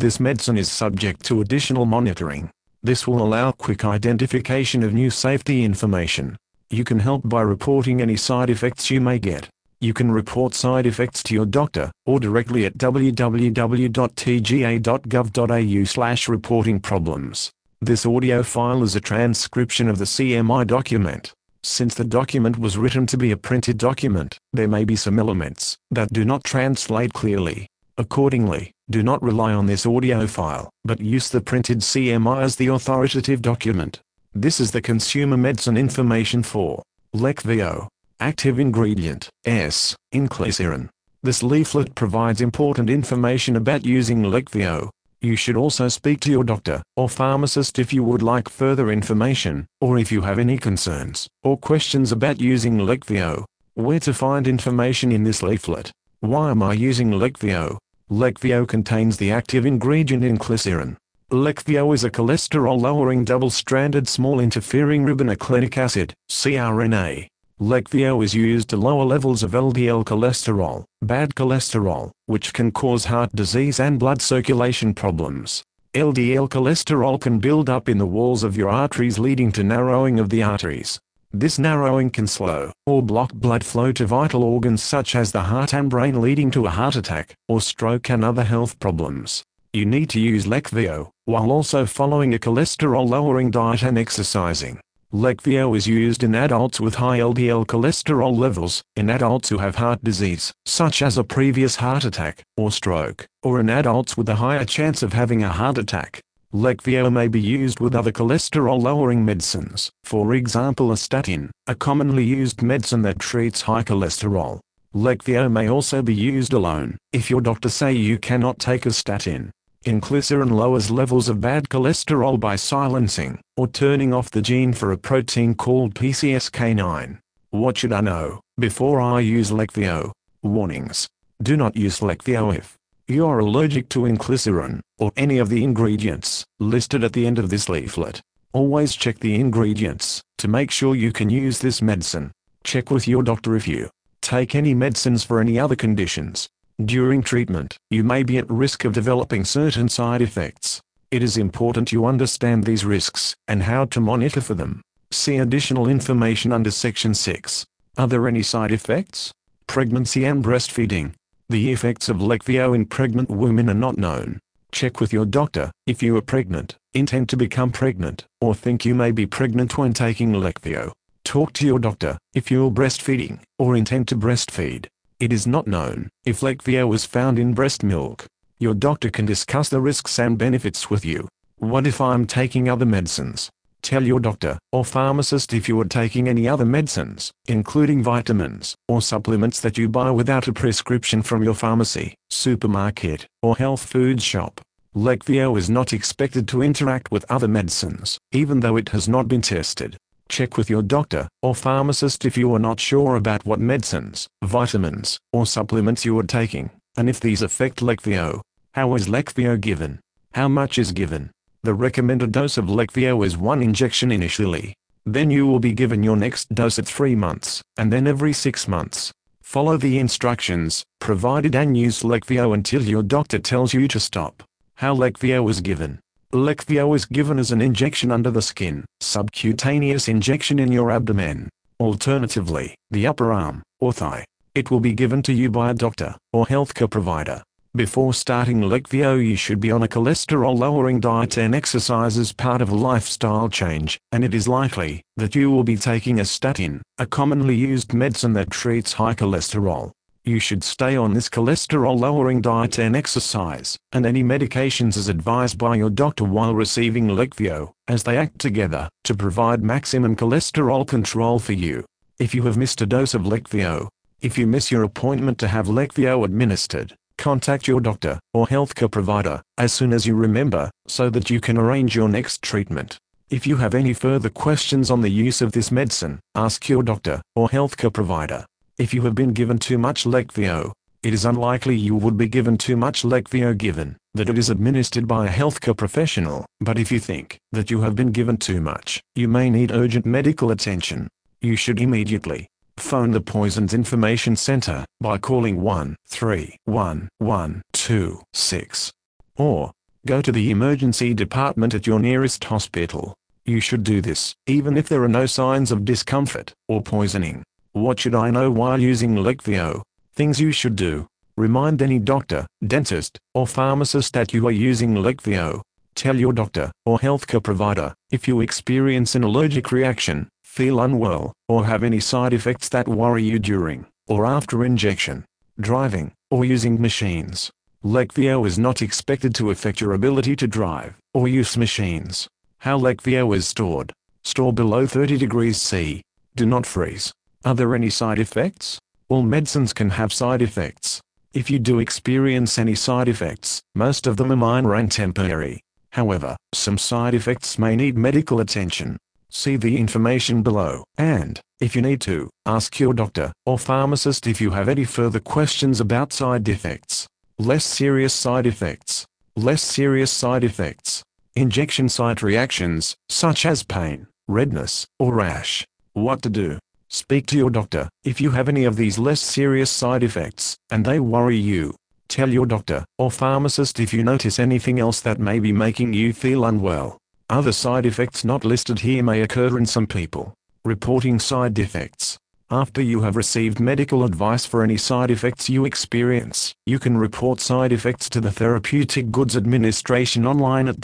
This medicine is subject to additional monitoring. This will allow quick identification of new safety information. You can help by reporting any side effects you may get. You can report side effects to your doctor, or directly at www.tga.gov.au/reportingproblems. This audio file is a transcription of the CMI document. Since the document was written to be a printed document, there may be some elements that do not translate clearly. Accordingly, do not rely on this audio file, but use the printed CMI as the authoritative document. This is the consumer medicine information for Leqvio. Active ingredient, S, inclisiran. This leaflet provides important information about using Leqvio. You should also speak to your doctor or pharmacist if you would like further information, or if you have any concerns or questions about using Leqvio. Where to find information in this leaflet? Why am I using Leqvio? Leqvio contains the active ingredient inclisiran. Leqvio is a cholesterol-lowering double-stranded small interfering ribonucleic acid, cRNA. Leqvio is used to lower levels of LDL cholesterol, bad cholesterol, which can cause heart disease and blood circulation problems. LDL cholesterol can build up in the walls of your arteries, leading to narrowing of the arteries. This narrowing can slow or block blood flow to vital organs such as the heart and brain, leading to a heart attack or stroke and other health problems. You need to use Leqvio while also following a cholesterol-lowering diet and exercising. Leqvio is used in adults with high LDL cholesterol levels, in adults who have heart disease, such as a previous heart attack or stroke, or in adults with a higher chance of having a heart attack. Leqvio may be used with other cholesterol-lowering medicines, for example a statin, a commonly used medicine that treats high cholesterol. Leqvio may also be used alone, if your doctor say you cannot take a statin. Inclisiran lowers levels of bad cholesterol by silencing or turning off the gene for a protein called PCSK9. What should I know before I use Leqvio? Warnings. Do not use Leqvio if you are allergic to inclisiran or any of the ingredients listed at the end of this leaflet. Always check the ingredients to make sure you can use this medicine. Check with your doctor if you take any medicines for any other conditions. During treatment, you may be at risk of developing certain side effects. It is important you understand these risks and how to monitor for them. See additional information under Section 6. Are there any side effects? Pregnancy and breastfeeding. The effects of Leqvio in pregnant women are not known. Check with your doctor if you are pregnant, intend to become pregnant, or think you may be pregnant when taking Leqvio. Talk to your doctor if you are breastfeeding or intend to breastfeed. It is not known if Leqvio is found in breast milk. Your doctor can discuss the risks and benefits with you. What if I'm taking other medicines? Tell your doctor or pharmacist if you are taking any other medicines, including vitamins or supplements that you buy without a prescription from your pharmacy, supermarket, or health food shop. Leqvio is not expected to interact with other medicines, even though it has not been tested. Check with your doctor or pharmacist if you are not sure about what medicines, vitamins, or supplements you are taking, and if these affect Leqvio. How is Leqvio given? How much is given? The recommended dose of Leqvio is 1 injection initially. Then you will be given your next dose at 3 months, and then every 6 months. Follow the instructions provided and use Leqvio until your doctor tells you to stop. How Leqvio is given? Leqvio is given as an injection under the skin, subcutaneous injection in your abdomen. Alternatively, the upper arm, or thigh. It will be given to you by a doctor or healthcare provider. Before starting Leqvio, you should be on a cholesterol-lowering diet and exercise as part of a lifestyle change, and it is likely that you will be taking a statin, a commonly used medicine that treats high cholesterol. You should stay on this cholesterol-lowering diet and exercise, and any medications as advised by your doctor while receiving Leqvio, as they act together to provide maximum cholesterol control for you. If you have missed a dose of Leqvio, if you miss your appointment to have Leqvio administered, contact your doctor or healthcare provider as soon as you remember, so that you can arrange your next treatment. If you have any further questions on the use of this medicine, ask your doctor or healthcare provider. If you have been given too much Leqvio, it is unlikely you would be given too much Leqvio given that it is administered by a healthcare professional, but if you think that you have been given too much, you may need urgent medical attention. You should immediately phone the Poisons Information Center by calling 1-311-26, or Go to the emergency department at your nearest hospital. You should do this, even if there are no signs of discomfort or poisoning. What should I know while using Leqvio? Things you should do. Remind any doctor, dentist, or pharmacist that you are using Leqvio. Tell your doctor or healthcare provider if you experience an allergic reaction, feel unwell, or have any side effects that worry you during or after injection, driving, or using machines. Leqvio is not expected to affect your ability to drive or use machines. How Leqvio is stored. Store below 30 degrees C. Do not freeze. Are there any side effects? All medicines can have side effects. If you do experience any side effects, most of them are minor and temporary. However, some side effects may need medical attention. See the information below, and, if you need to, ask your doctor or pharmacist if you have any further questions about side effects. Less serious side effects. Less serious side effects. Injection site reactions, such as pain, redness, or rash. What to do? Speak to your doctor if you have any of these less serious side effects, and they worry you. Tell your doctor or pharmacist if you notice anything else that may be making you feel unwell. Other side effects not listed here may occur in some people. Reporting side effects. After you have received medical advice for any side effects you experience, you can report side effects to the Therapeutic Goods Administration online at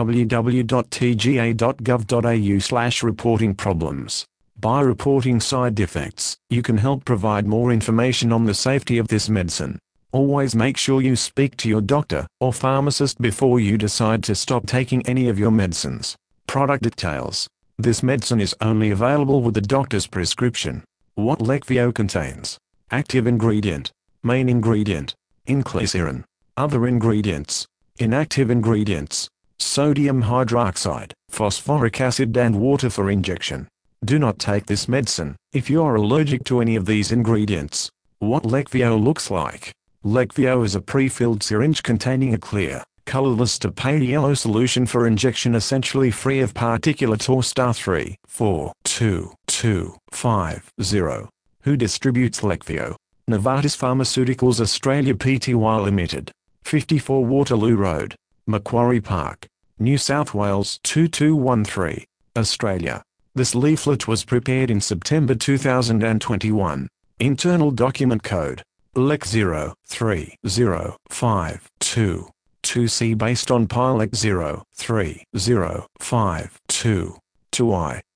www.tga.gov.au/reporting-problems. By reporting side effects, you can help provide more information on the safety of this medicine. Always make sure you speak to your doctor or pharmacist before you decide to stop taking any of your medicines. Product details. This medicine is only available with the doctor's prescription. What Leqvio contains. Active ingredient. Main ingredient. Inclisiran. Other ingredients. Inactive ingredients. Sodium hydroxide, phosphoric acid and water for injection. Do not take this medicine if you are allergic to any of these ingredients. What Leqvio looks like. Leqvio is a pre-filled syringe containing a clear, colorless to pale yellow solution for injection essentially free of particulate or *3422250. Who distributes Leqvio? Novartis Pharmaceuticals Australia Pty Limited. 54 Waterloo Road, Macquarie Park, New South Wales 2213, Australia. This leaflet was prepared in September 2021. Internal document code. LEC 03052 2C based on PILEC 03052 2I.